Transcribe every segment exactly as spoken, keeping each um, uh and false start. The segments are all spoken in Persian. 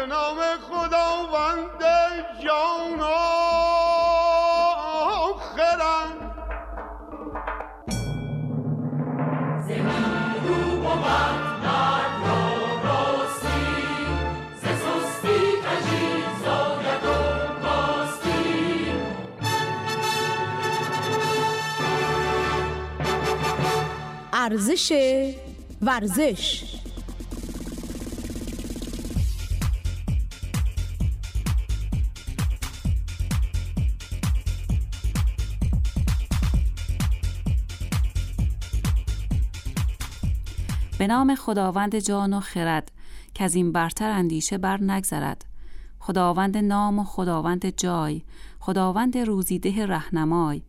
به نام خداوند جان و خرد. زمین رو بود مرد را راستی، ز سستی کژی زاید و کاستی. ارزش ورزش. به نام خداوند جان و خرد که از این برتر اندیشه بر نگذرد. خداوند نام و خداوند جای، خداوند روزیده رهنمای.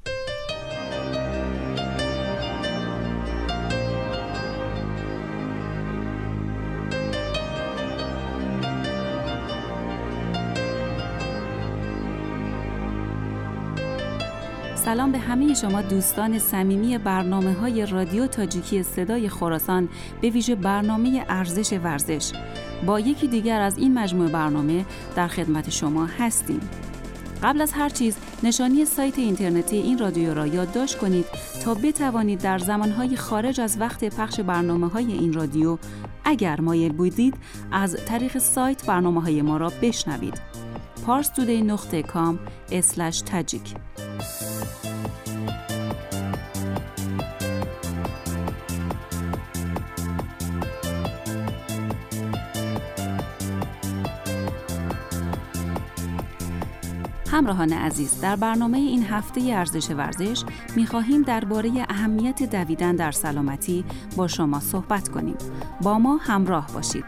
سلام به همه شما دوستان صمیمی برنامه‌های رادیو تاجیکی صدای خراسان، به ویژه برنامه ارزش ورزش. با یکی دیگر از این مجموعه برنامه در خدمت شما هستیم. قبل از هر چیز نشانی سایت اینترنتی این رادیو را یادداشت کنید تا بتوانید در زمانهای خارج از وقت پخش برنامه‌های این رادیو اگر مایل بودید از طریق سایت برنامه‌های ما را بشنوید. پارس تودی نقطه کام اسلش تاجیک. همراهان عزیز، در برنامه این هفته ارزش ورزش می‌خواهیم درباره اهمیت دویدن در سلامتی با شما صحبت کنیم. با ما همراه باشید.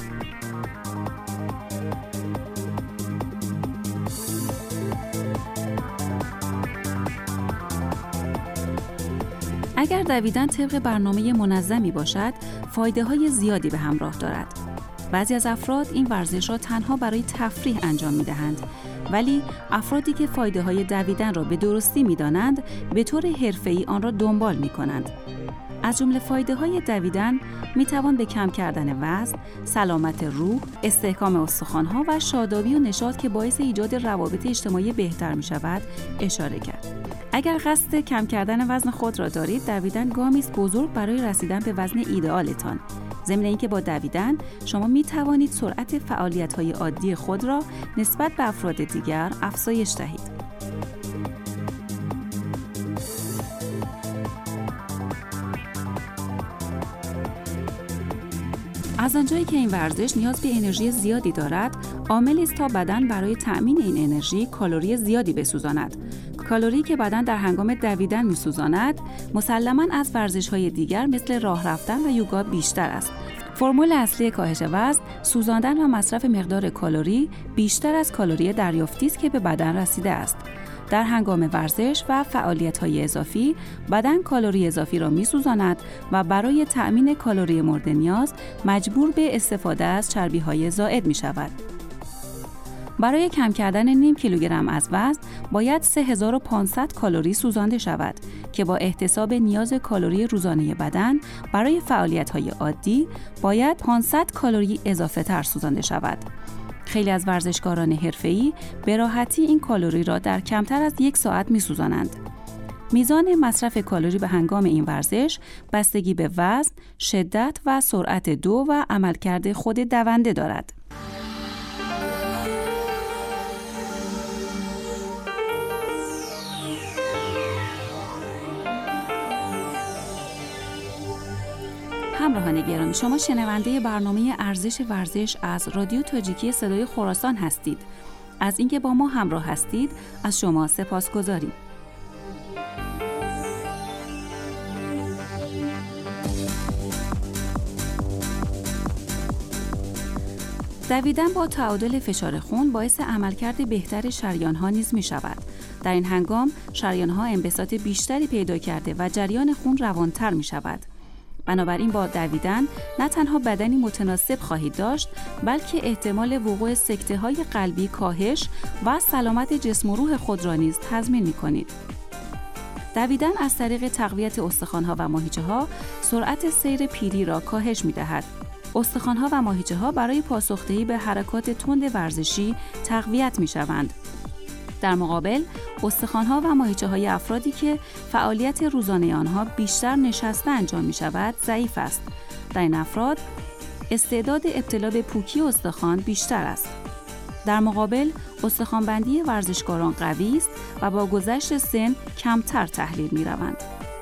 اگر دویدن طبق برنامه منظمی باشد، فایده‌های زیادی به همراه دارد. بعضی از افراد این ورزش را تنها برای تفریح انجام می‌دهند، ولی افرادی که فایده‌های دویدن را به درستی می‌دانند، به طور حرفه‌ای آن را دنبال می‌کنند. از جمله فایده‌های دویدن می‌توان به کم کردن وزن، سلامت روح، استحکام استخوان‌ها و شادابی و نشاط که باعث ایجاد روابط اجتماعی بهتر می‌شود اشاره کرد. اگر قصد کم کردن وزن خود را دارید، دویدن گامی است بزرگ برای رسیدن به وزن ایدئالتان. ضمن اینکه با دویدن شما می توانید سرعت فعالیت‌های عادی خود را نسبت به افراد دیگر افزایش دهید. از آنجایی که این ورزش نیاز به انرژی زیادی دارد، عاملی است تا بدن برای تأمین این انرژی کالری زیادی بسوزاند. کالری که بدن در هنگام دویدن می‌سوزاند، مسلماً از ورزش‌های دیگر مثل راه رفتن و یوگا بیشتر است. فرمول اصلی کاهش وزن، سوزاندن و مصرف مقدار کالری بیشتر از کالری دریافتی است که به بدن رسیده است. در هنگام ورزش و فعالیت‌های اضافی، بدن کالری اضافی را می‌سوزاند و برای تأمین کالری مورد نیاز مجبور به استفاده از چربی‌های زائد می‌شود. برای کم کردن نیم کیلوگرم از وزن باید سه هزار و پانصد کالری سوزانده شود که با احتساب نیاز کالری روزانه بدن برای فعالیت‌های عادی باید پانصد کالری اضافه تر سوزانده شود. خیلی از ورزشکاران حرفه‌ای به راحتی این کالری را در کمتر از یک ساعت می‌سوزانند. میزان مصرف کالری به هنگام این ورزش بستگی به وزن، شدت و سرعت دو و عملکرد خود دونده دارد. همراهان گرامی، شما شنونده برنامه ارزش ورزش از رادیو تاجیکی صدای خراسان هستید. از اینکه با ما همراه هستید از شما سپاسگزاریم. دویدن با تعادل فشار خون باعث عملکرد بهتر شریان‌ها نیز می‌شود. در این هنگام شریان‌ها انبساط بیشتری پیدا کرده و جریان خون روان‌تر می‌شود. بنابراین با دویدن نه تنها بدنی متناسب خواهید داشت، بلکه احتمال وقوع سکته‌های قلبی کاهش و سلامت جسم و روح خود را نیز تضمین می‌کنید. دویدن از طریق تقویت استخوان‌ها و ماهیچه‌ها سرعت سیر پیری را کاهش می‌دهد. استخوان‌ها و ماهیچه‌ها برای پاسخ‌دهی به حرکات تند ورزشی تقویت می‌شوند. در مقابل، استخوان‌ها و ماهیچه‌های افرادی که فعالیت روزانه آنها بیشتر نشسته انجام می‌شود، ضعیف است. در این افراد، استعداد ابتلا به پوکی استخوان بیشتر است. در مقابل، استخوان‌بندی ورزشکاران قوی است و با گذشت سن کمتر تحلیل می‌روند.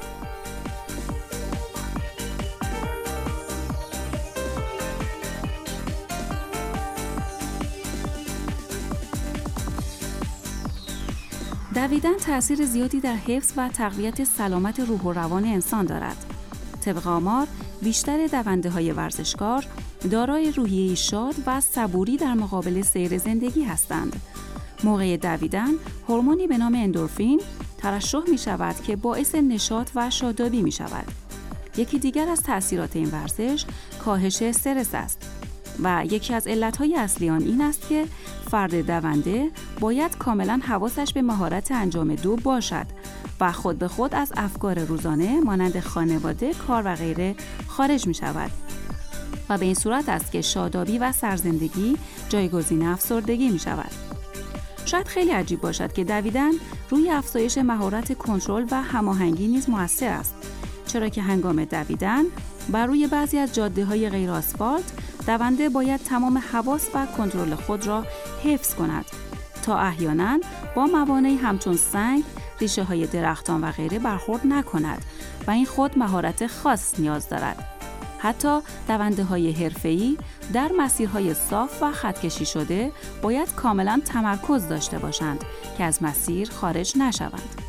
دویدن تأثیر زیادی در حفظ و تقویت سلامت روح و روان انسان دارد. طبق آمار، بیشتر دونده‌های ورزشکار دارای روحیه‌ای شاد و صبوری در مقابل سیر زندگی هستند. موقع دویدن، هورمونی به نام اندورفین ترشح می‌شود که باعث نشاط و شادابی می‌شود. یکی دیگر از تأثیرات این ورزش کاهش استرس است و یکی از علت‌های اصلی آن این است که فرد دونده باید کاملاً حواسش به مهارت انجام دو باشد و خود به خود از افکار روزانه مانند خانواده، کار و غیره خارج می‌شود و به این صورت است که شادابی و سرزندگی جایگزین افسردگی می‌شود. شاید خیلی عجیب باشد که دویدن روی افزایش مهارت کنترل و هماهنگی نیز مؤثر است، چرا که هنگام دویدن بر روی بعضی از جاده‌های غیر آسفالت دونده باید تمام حواس و کنترل خود را حفظ کند تا احیانا با موانعی همچون سنگ، ریشه‌های درختان و غیره برخورد نکند و این خود مهارت خاص نیاز دارد. حتی دونده‌های حرفه‌ای در مسیرهای صاف و خطکشی شده باید کاملا تمرکز داشته باشند که از مسیر خارج نشوند.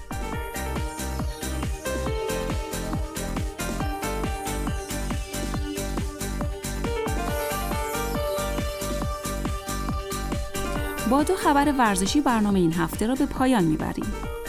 با دو خبر ورزشی برنامه این هفته را به پایان میبریم.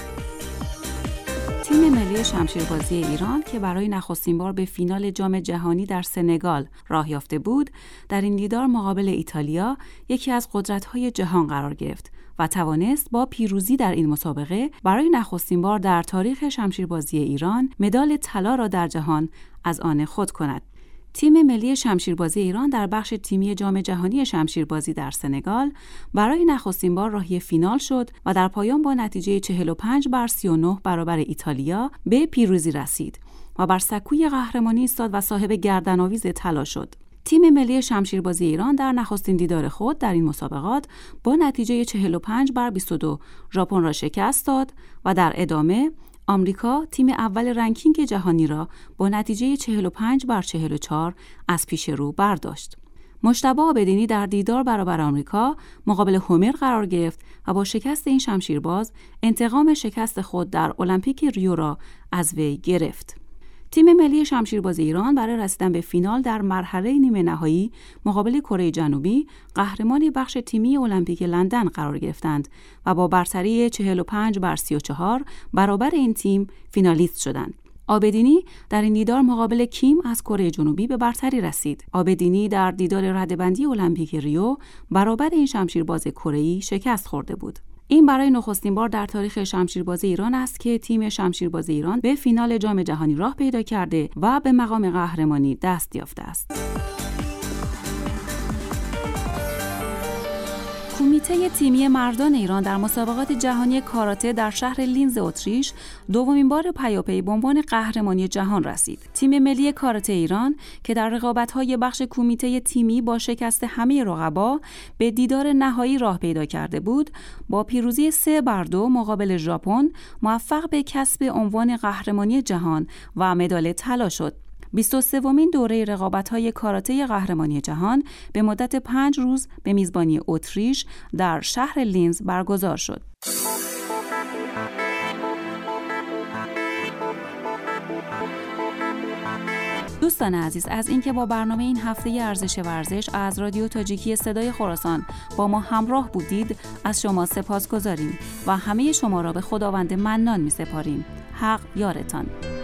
تیم ملی شمشیربازی ایران که برای نخستین بار به فینال جام جهانی در سنگال راه یافته بود، در این دیدار مقابل ایتالیا، یکی از قدرت‌های جهان قرار گرفت و توانست با پیروزی در این مسابقه برای نخستین بار در تاریخ شمشیربازی ایران مدال طلا را در جهان از آن خود کند. تیم ملی شمشیربازی ایران در بخش تیمی جام جهانی شمشیربازی در سنگال برای نخستین بار راهی فینال شد و در پایان با نتیجه چهل و پنج بر سی و نه برابر ایتالیا به پیروزی رسید و بر سکوی قهرمانی ایستاد و صاحب گردن‌آویز طلا شد. تیم ملی شمشیربازی ایران در نخستین دیدار خود در این مسابقات با نتیجه چهل و پنج بر بیست و دو ژاپن را شکست داد و در ادامه آمریکا تیم اول رنکینگ جهانی را با نتیجه چهل و پنج بر چهل و چهار از پیش رو برداشت. مجتبی عابدینی در دیدار برابر آمریکا مقابل هومر قرار گرفت و با شکست این شمشیرباز انتقام شکست خود در المپیک ریو را از وی گرفت. تیم ملی شمشیرباز ایران برای رسیدن به فینال در مرحله نیمه نهایی مقابل کره جنوبی قهرمان بخش تیمی المپیک لندن قرار گرفتند و با برتری چهل و پنج بر سی و چهار برابر این تیم فینالیست شدند. عابدینی در این دیدار مقابل کیم از کره جنوبی به برتری رسید. عابدینی در دیدار رده‌بندی المپیک ریو برابر این شمشیرباز کره‌ای شکست خورده بود. این برای نخستین بار در تاریخ شمشیربازی ایران است که تیم شمشیربازی ایران به فینال جام جهانی راه پیدا کرده و به مقام قهرمانی دست یافته است. کمیته تیمی مردان ایران در مسابقات جهانی کاراته در شهر لینز اتریش دومین بار پیاپی به عنوان قهرمانی جهان رسید. تیم ملی کاراته ایران که در رقابت‌های بخش کمیته تیمی با شکست همه رقبا به دیدار نهایی راه پیدا کرده بود، با پیروزی سه بر دو مقابل ژاپن موفق به کسب عنوان قهرمانی جهان و مدال طلا شد. بیست و سومین دوره رقابت‌های کاراته قهرمانی جهان به مدت پنج روز به میزبانی اتریش در شهر لینز برگزار شد. دوستان عزیز، از اینکه با برنامه این هفته ارزش ورزش از رادیو تاجیکی صدای خراسان با ما همراه بودید، از شما سپاسگزاریم و همه شما را به خداوند منان می‌سپاریم. حق یارتان.